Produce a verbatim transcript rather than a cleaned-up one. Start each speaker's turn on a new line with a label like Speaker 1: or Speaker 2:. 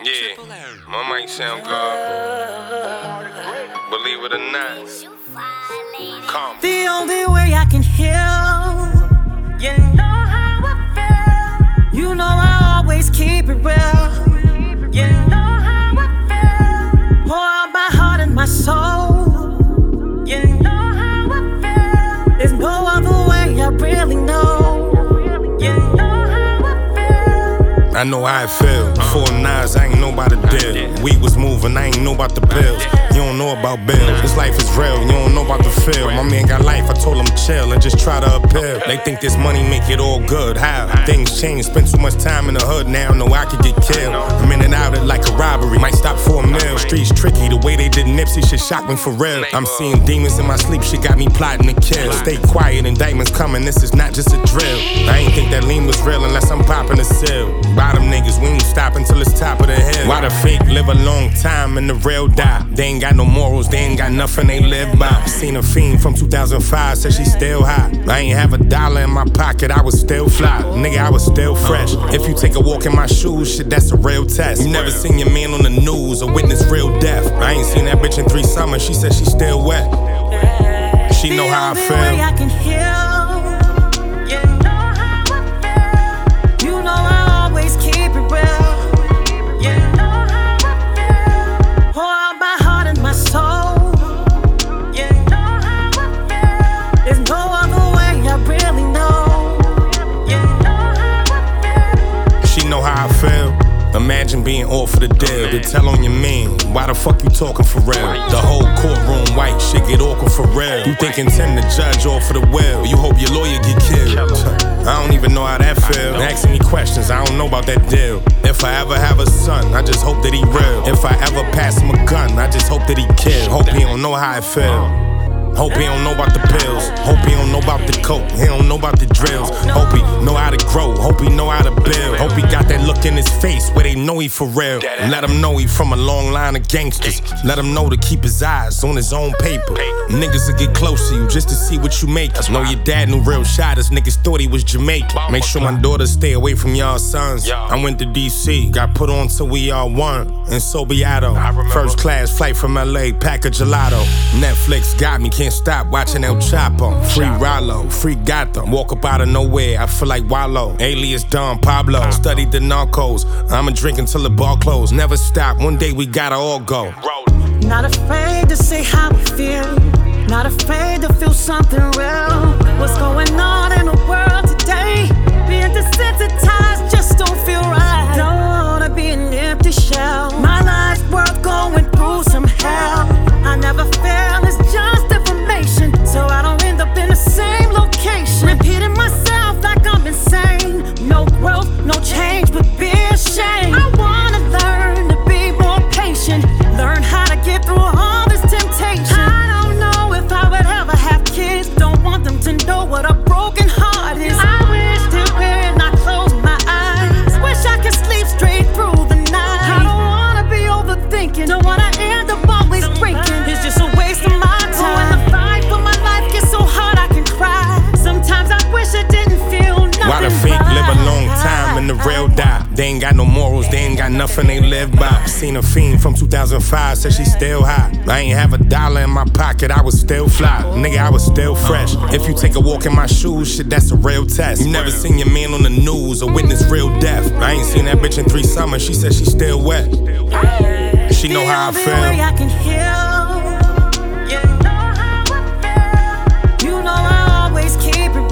Speaker 1: Yeah, my mic sound good. Believe it or not, come.
Speaker 2: The only way I can heal, you know how I feel. You know I always keep it real. You know how I feel. Pour out my heart and my soul. You know how I feel. There's no other way, I really know. You know how I feel.
Speaker 3: I know how it feel. Four nines, I ain't know about the deal. We was moving, I ain't know about the bills. You don't know about bills. This life is real, you don't know about the feel. My man got life, I told him chill and just try to appeal. They think this money make it all good. How? Things change, spend too much time in the hood now. Know I could get killed. I'm in and out it like a robbery. Might stop for a meal. Streets tricky, the way they did Nipsey shit shocked me for real. I'm seeing demons in my sleep, shit got me plotting to kill. Stay quiet, indictments coming, this is not just a drill. I ain't think that lean was real unless I'm popping a seal. Bottom niggas, we ain't stop until it's top of the hill. Why the fake live a long time and the real die? They ain't got no morals, they ain't got nothing they live by. Seen a fiend from two thousand five, said she still hot. I ain't have a dollar in my pocket, I was still fly. Nigga, I was still fresh. If you take a walk in my shoes, shit, that's a real test. You never seen your man on the news or witness real death. I ain't seen that bitch in three summers, she said she still wet. She know how I feel.
Speaker 2: The only way I can heal, you know how I feel. You know I always keep it real. You know how I feel. Pour out my heart and my soul. You know how I feel. There's no other way, I really know. You know how I feel.
Speaker 3: She know how I feel. Imagine being all for the deal. To tell on your man, why the fuck you talking for real? The whole courtroom white shit get awkward for real. You think intend to judge all for the will. You hope your lawyer get killed. I don't even know how that feel. Asking me questions, I don't know about that deal. If I ever have a son, I just hope that he real. If I ever pass him a gun, I just hope that he kill. Hope he don't know how it feel. Hope he don't know about the pills. Hope he don't know about the coke. He don't know about the drills. Hope he know how to grow. Hope he know how to build. Hope he got that look in his face where they know he for real. Let him know he from a long line of gangsters. Let him know to keep his eyes on his own paper. Niggas will get close to you just to see what you make. Know your dad knew real shotters. Niggas thought he was Jamaican. Make sure my daughters stay away from y'all sons. I went to D C, got put on till we all won. And so Beato. First class flight from L A, pack of gelato. Netflix got me, can't stop watching El Chapo. Free Rollo, free Gotham. Walk up out of nowhere, I feel like Wallow. Alias Don Pablo, studied the narcos. I'ma drink until the bar close. Never stop, one day we gotta all go.
Speaker 2: Not afraid to say how we feel. Not afraid to feel something real. What's going on in the world today? Being desensitized just don't feel right. Don't wanna be an empty shell. My life's worth going through some hell. I never fail, it's just information, so I don't end up in the same location. Repeating myself like I'm insane. No growth, no change, but be ashamed. I wanna learn to be more patient. Learn how to get through all this temptation. I don't know if I would ever have kids. Don't want them to know what a broken heart is. I wish that when I close my eyes, wish I could sleep straight through the night. I don't wanna be overthinking. Don't wanna end up always breaking. It's just a waste of my time. Oh, when the fight for my life gets so hard I can cry. Sometimes I wish I didn't feel nothing.
Speaker 3: Why the fake live a long time and the real die? They ain't got no morals, they ain't got nothing they live by. Seen a fiend from two thousand five, said she still hot. I ain't have a dollar in my pocket, I was still fly. Nigga, I was still fresh. If you take a walk in my shoes, shit, that's a real test. You never seen your man on the news or witness real death. I ain't seen that bitch in three summers, she said she still wet. She know how I feel.
Speaker 2: The only way I can heal, you know how I feel. You know I always keep it